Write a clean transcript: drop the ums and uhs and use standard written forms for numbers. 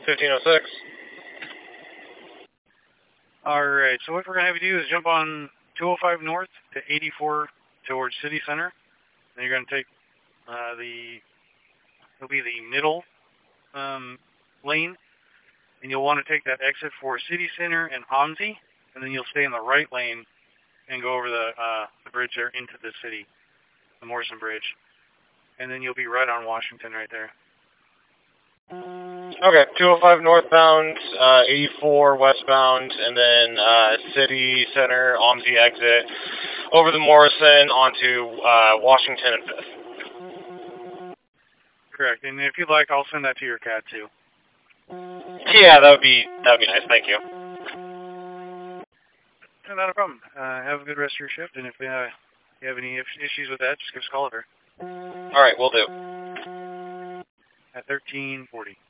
1506. Alright, so what we're going to have you do is jump on 205 north to 84 towards City Center. Then you're going to take it'll be the middle lane, and you'll want to take that exit for City Center and OMSI, and then you'll stay in the right lane and go over the bridge there into the city, the Morrison Bridge. And then you'll be right on Washington right there. Okay, 205 northbound, 84 westbound, and then City Center, OMSI exit, over the Morrison onto Washington and 5th. Correct, and if you'd like, I'll send that to your cat too. Yeah, that would be nice. Thank you. Not a problem. Have a good rest of your shift, and if you have any issues with that, just give us a call over. All right, will do. At 1340.